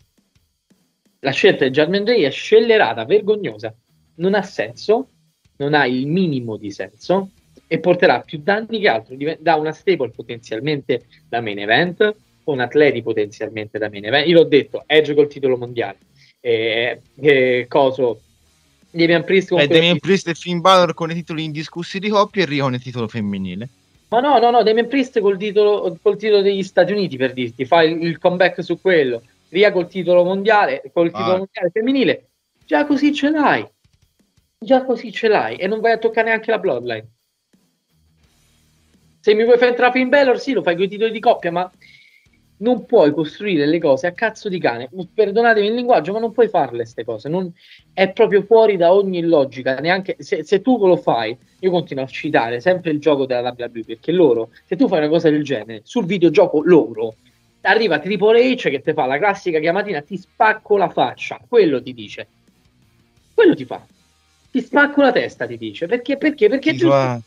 La scelta di Judgment Day è scellerata, vergognosa, non ha senso, non ha il minimo di senso e porterà più danni che altro. Da una stable potenzialmente da main event, con atleti potenzialmente da main event. Io l'ho detto, Edge col titolo mondiale, eh, eh, coso Damian Priest con eh, Damian Priest e Finn Balor con i titoli indiscussi di coppia e Rio con il titolo femminile. Ma no, no, no, Damian Priest col titolo, col titolo degli Stati Uniti, per dirti, fa il, il comeback su quello. Ria col titolo mondiale, col titolo ah. mondiale femminile. Già così ce l'hai. Già così ce l'hai. E non vai a toccare neanche la Bloodline. Se mi vuoi far entrare Finn Balor, sì, lo fai con i titoli di coppia, ma non puoi costruire le cose a cazzo di cane, perdonatemi il linguaggio, ma non puoi farle queste cose, non, è proprio fuori da ogni logica, neanche se, se tu lo fai, io continuo a citare sempre il gioco della W W E, perché loro, se tu fai una cosa del genere, sul videogioco loro, arriva Triple H che ti fa la classica chiamatina, ti spacco la faccia, quello ti dice, quello ti fa, ti spacco la testa, ti dice, perché, perché, perché è giusto.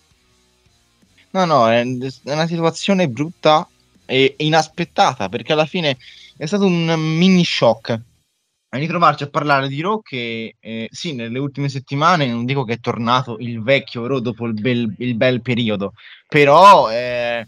No, no, è una situazione brutta e inaspettata, perché alla fine è stato un mini shock a ritrovarci a parlare di Raw che eh, sì, nelle ultime settimane non dico che è tornato il vecchio Raw dopo il bel, il bel periodo, però eh,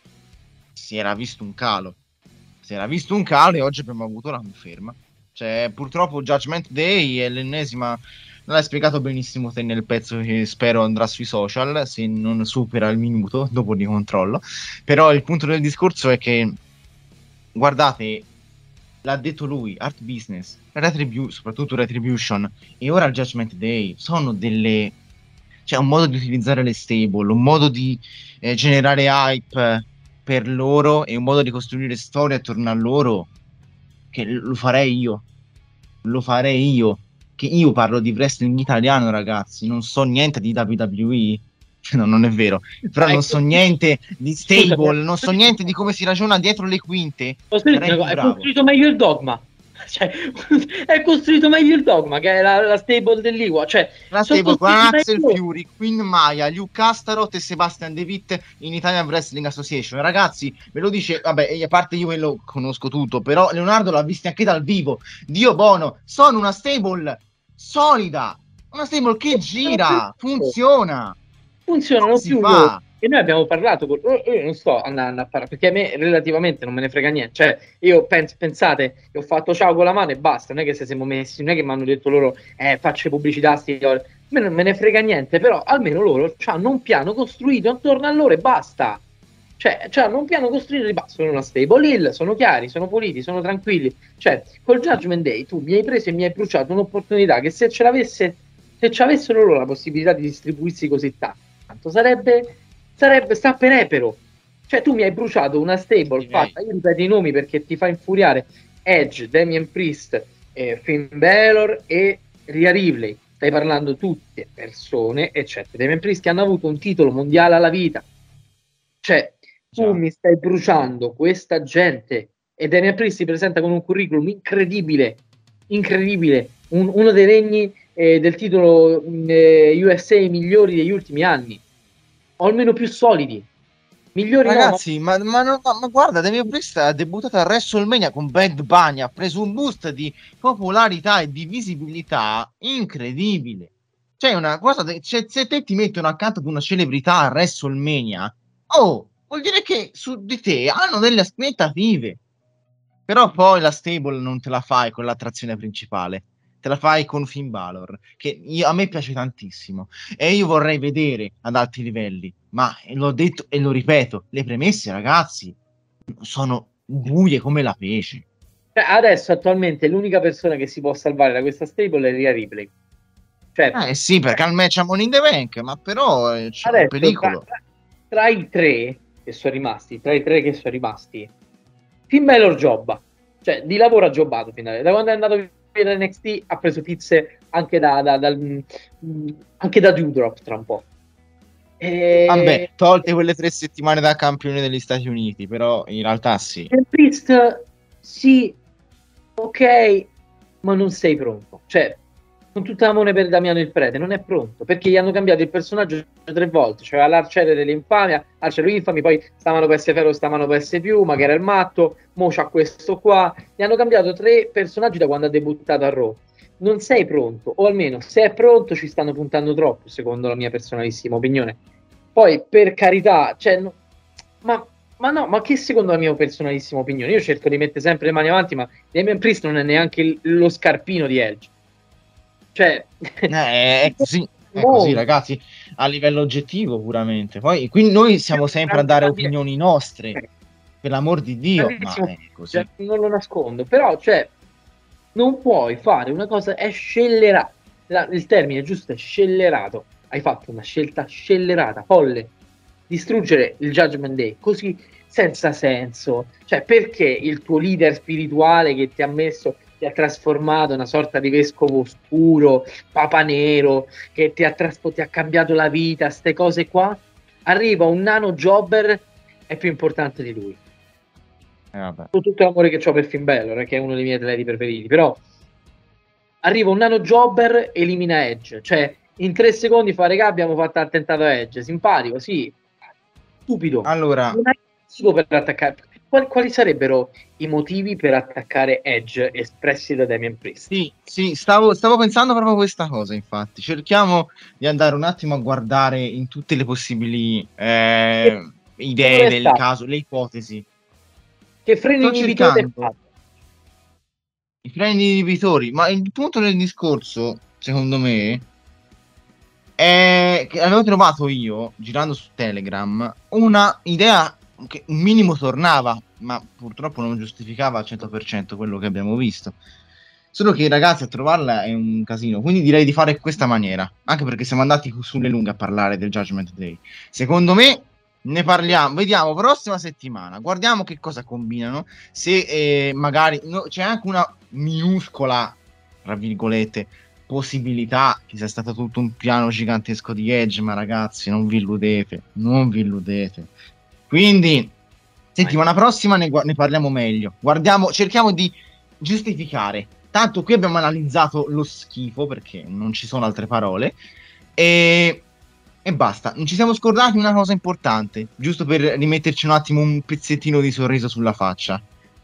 si era visto un calo si era visto un calo e oggi abbiamo avuto la conferma. Cioè, purtroppo Judgment Day è l'ennesima, non l'hai spiegato benissimo te nel pezzo che spero andrà sui social, se non supera il minuto dopo di controllo, però il punto del discorso è che, guardate, l'ha detto lui, Art Business, Retribu- soprattutto Retribution e ora il Judgment Day sono delle, cioè un modo di utilizzare le stable, un modo di eh, generare hype per loro e un modo di costruire storie attorno a loro che lo farei io lo farei io che io parlo di wrestling italiano, ragazzi, non so niente di W W E. No, non è vero, però non so niente di stable, non so niente di come si ragiona dietro le quinte. È costruito meglio il dogma, cioè, è costruito meglio il dogma, che è la, la stable dell'Iwa, cioè la stable con Axel Fury, Queen Maya, Luke Castaroth e Sebastian De Witt in Italian Wrestling Association. Ragazzi, ve lo dice, vabbè, a parte io ve lo conosco tutto, però Leonardo l'ha visto anche dal vivo. Dio buono, sono una stable solida, una stable che gira, funziona. Funzionano più loro. E noi abbiamo parlato con... io non sto andando a parlare perché a me relativamente non me ne frega niente, cioè io penso, pensate che ho fatto ciao con la mano e basta, non è che se siamo messi, non è che mi hanno detto loro eh faccio pubblicità, sti... a me non me ne frega niente, però almeno loro hanno un piano costruito attorno a loro e basta, cioè hanno un piano costruito di basta, sono una stable hill, sono chiari, sono puliti, sono tranquilli, cioè col Judgment Day tu mi hai preso e mi hai bruciato un'opportunità che se ce l'avesse, se ci avessero loro la possibilità di distribuirsi così tanto sarebbe sarebbe sta penepero, cioè tu mi hai bruciato una stable fatta, io ripeto i nomi perché ti fa infuriare, Edge, Damian Priest, eh, Finn Balor e Rhea Ripley, stai parlando tutte persone eccetera, Damian Priest che hanno avuto un titolo mondiale alla vita, cioè tu Ciao. mi stai bruciando questa gente e Damian Priest si presenta con un curriculum incredibile incredibile, un, uno dei regni eh, del titolo eh, U S A migliori degli ultimi anni, o almeno più solidi, migliori. Ragazzi, no. ma, ma, ma, ma guarda, Damian Priest ha debuttato a WrestleMania con Bad Bunny, ha preso un boost di popolarità e di visibilità incredibile. Cioè una cosa, cioè, se te ti mettono accanto ad una celebrità a WrestleMania, oh, vuol dire che su di te hanno delle aspettative. Però poi la stable non te la fai con l'attrazione principale, te la fai con Finn Balor, che io, a me piace tantissimo e io vorrei vedere ad alti livelli, ma l'ho detto e lo ripeto, le premesse, ragazzi, sono buie come la pece. Adesso attualmente l'unica persona che si può salvare da questa stable è Rhea Ripley, cioè, eh sì, perché al match a Money in the Bank, ma però c'è adesso, un pericolo tra, tra i tre che sono rimasti tra i tre che sono rimasti Finn Balor jobba, cioè di lavoro ha jobbato finalmente. Da quando è andato via da N X T ha preso pizze anche da, da, da anche da Doudrop tra un po'. E... Vabbè, tolte quelle tre settimane da campione degli Stati Uniti, però in realtà sì. Il Priest sì, ok, ma non sei pronto. Cioè, con tutta l'amore per Damiano il Prete, non è pronto, perché gli hanno cambiato il personaggio tre volte, cioè all'arciere dell'infamia, arciere infami, poi stavano per S Ferro, stavano per S più, ma che era il matto, mo c'ha questo qua, gli hanno cambiato tre personaggi da quando ha debuttato a Raw. Non sei pronto, o almeno se è pronto ci stanno puntando troppo, secondo la mia personalissima opinione. Poi, per carità, cioè, no, ma, ma no, ma che secondo la mia personalissima opinione? Io cerco di mettere sempre le mani avanti, ma Damian Priest non è neanche il, lo scarpino di Edge. Cioè, eh, è così, è così, ragazzi, a livello oggettivo puramente. Poi, quindi noi siamo sempre a dare opinioni nostre, per l'amor di Dio, ma è così. Cioè, non lo nascondo, però, cioè, non puoi fare una cosa, è scellerata. Il termine giusto è scellerato. Hai fatto una scelta scellerata, folle. Distruggere il Judgment Day così senza senso. Cioè, perché il tuo leader spirituale che ti ha messo, ti ha trasformato una sorta di vescovo oscuro, papa nero, che ti ha, traspo- ti ha cambiato la vita, ste cose qua, arriva un nano jobber, è più importante di lui. Eh, vabbè. Con tutto l'amore che ho per Finn Balor, che è uno dei miei atleti preferiti, però arriva un nano jobber, elimina Edge, cioè in tre secondi fa, regà, abbiamo fatto attentato a Edge, simpatico, sì, stupido. Allora, Non hai motivo per attaccare. Quali, quali sarebbero i motivi per attaccare Edge espressi da Damian Priest? sì, sì, stavo, stavo pensando proprio questa cosa, infatti. Cerchiamo di andare un attimo a guardare in tutte le possibili eh, idee del stato? caso, le ipotesi. Che freno Sto inibitore è cercando fatto? i freni inibitori, ma il punto del discorso, secondo me, è che avevo trovato io, girando su Telegram, una idea che un minimo tornava, ma purtroppo non giustificava al cento per cento quello che abbiamo visto. Solo che ragazzi, a trovarla è un casino, quindi direi di fare questa maniera, anche perché siamo andati sulle lunghe a parlare del Judgment Day. Secondo me ne parliamo, vediamo prossima settimana, guardiamo che cosa combinano, se eh, magari no, c'è anche una minuscola, tra virgolette, possibilità che sia stato tutto un piano gigantesco di Edge, ma ragazzi, non vi illudete, non vi illudete. Quindi settimana prossima ne, ne parliamo meglio. Guardiamo, cerchiamo di giustificare. Tanto qui abbiamo analizzato lo schifo, perché non ci sono altre parole, e, e basta. Non ci siamo scordati una cosa importante, giusto per rimetterci un attimo un pezzettino di sorriso sulla faccia.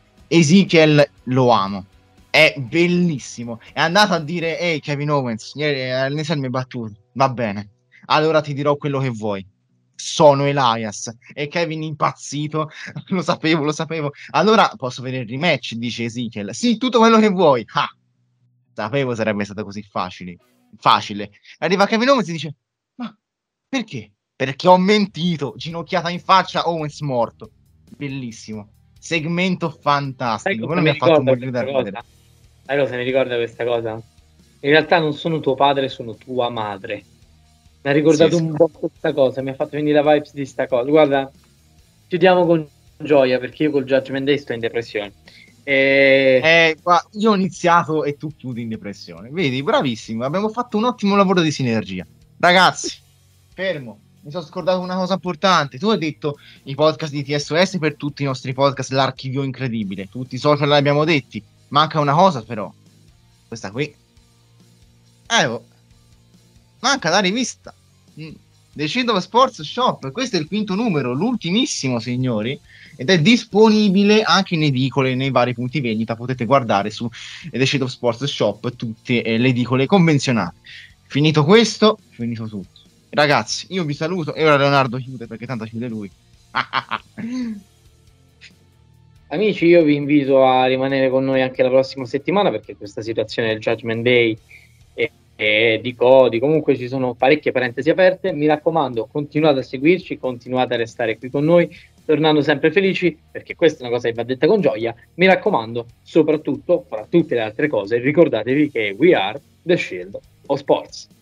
Ezekiel lo amo. È bellissimo. È andato a dire: ehi Kevin Owens, ieri ne sei mi battuto. Va bene, allora ti dirò quello che vuoi. Sono Elias. E Kevin impazzito. Lo sapevo, lo sapevo. Allora posso vedere il rematch, dice Ezekiel. Sì, tutto quello che vuoi. Ah, sapevo sarebbe stato così facile. Facile. Arriva Kevin Owens e dice: ma perché? Perché ho mentito. Ginocchiata in faccia, Owens morto. Bellissimo. Segmento fantastico. Quello mi ha fatto morire da ridere. Sai cosa mi ricorda questa cosa? In realtà non sono tuo padre, sono tua madre. Mi ha ricordato sì, un sì. po' questa cosa, mi ha fatto venire la vibes di sta cosa. Guarda, chiudiamo con gioia, perché io col Judgment Day sto in depressione. E... Eh, qua, io ho iniziato e tu chiudi in depressione. Vedi, bravissimo, abbiamo fatto un ottimo lavoro di sinergia. Ragazzi, fermo, mi sono scordato una cosa importante. Tu hai detto i podcast di T S O S per tutti i nostri podcast, l'archivio incredibile. Tutti i social l'abbiamo detti. Manca una cosa però, questa qui. Eh, oh. Manca la rivista mm. The Shield of Sports Shop. Questo è il quinto numero, l'ultimissimo, signori, ed è disponibile anche in edicole, nei vari punti vendita. Potete guardare su The Shield of Sports Shop tutte eh, le edicole convenzionate. Finito questo, finito tutto. Ragazzi, io vi saluto e ora Leonardo chiude, perché tanto chiude lui. Amici, io vi invito a rimanere con noi anche la prossima settimana, perché questa situazione del Judgment Day e, e di Cody, comunque ci sono parecchie parentesi aperte. Mi raccomando, continuate a seguirci, continuate a restare qui con noi, tornando sempre felici, perché questa è una cosa che va detta con gioia. Mi raccomando, soprattutto, fra tutte le altre cose, ricordatevi che we are the Shield of Sports.